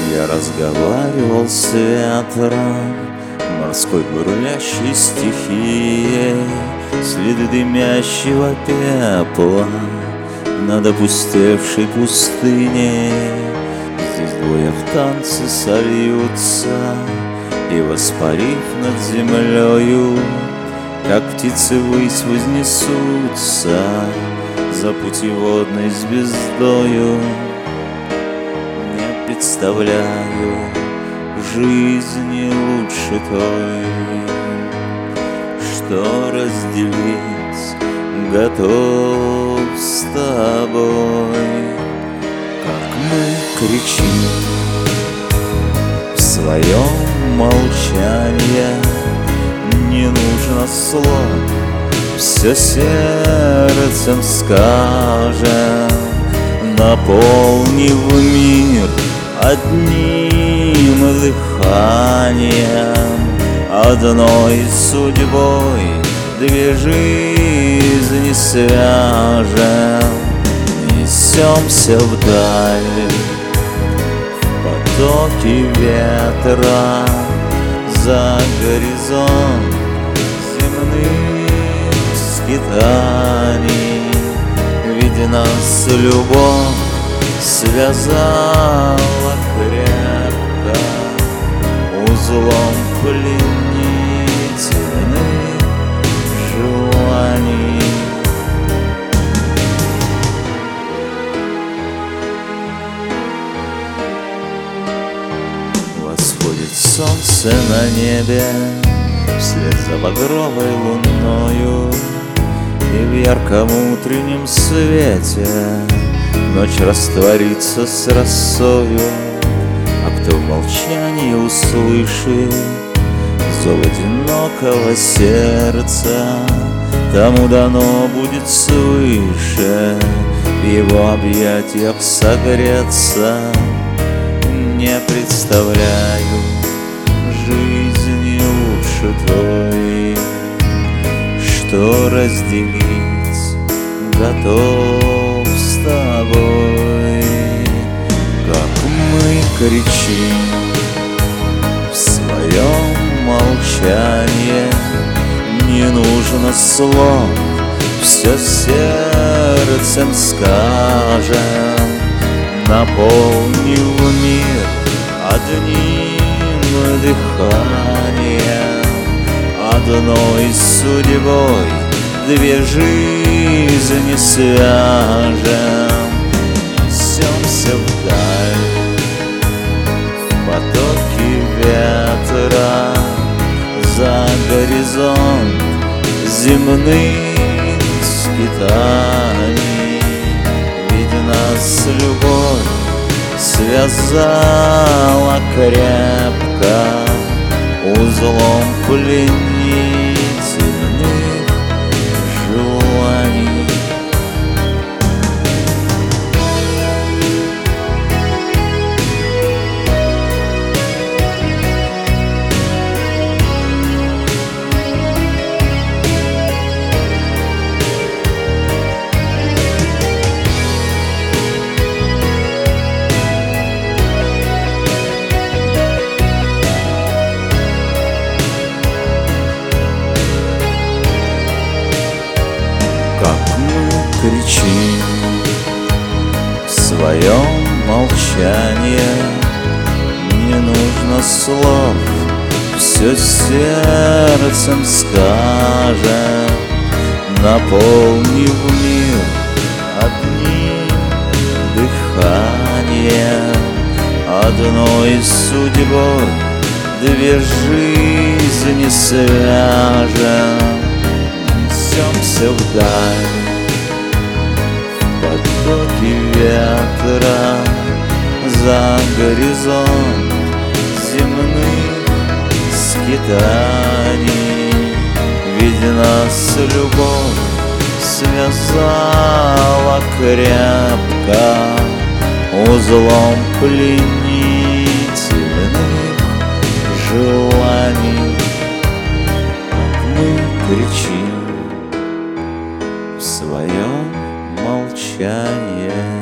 Я разговаривал с ветром, морской бурлящей стихией, следы дымящего пепла над опустевшей пустыней. Здесь двое в танце сольются, и, воспарив над землею, как птицы ввысь вознесутся за путеводной звездою. Не представляю жизни лучше той, что разделить готов с тобой. Как мы кричим в своем молчании, не нужно слов, все сердцем скажем, наполнив мир одним дыханием, одной судьбой две жизни свяжем. Несемся вдаль в потоке ветра, за горизонт земных скитаний. Ведь нас любовь связала крепко узлом пленительных желаний. Восходит солнце на небе вслед за багровой луною, и в ярком утреннем свете ночь растворится с росою. А кто в молчании услышит зов одинокого сердца, тому дано будет свыше в его объятиях согреться. Не представляю жизни лучше той, что разделить готов с тобой. Как мы кричим в своем молчании, не нужно слов, все сердцем скажем, наполнив мир одним дыханием, одной судьбой две жизни свяжем. Несемся вдаль в потоке ветра, за горизонт земных скитаний. Ведь нас любовь связала крепко узлом пленительных желаний. Как мы кричим в своем молчании, не нужно слов, все сердцем скажем, наполнив мир одним дыханием, одной судьбой две жизни свяжем. Несемся вдаль в потоке ветра, за горизонт земных скитаний. Ведь нас любовь связала крепко узлом пленительных желаний. Как мы кричим в своем молчании.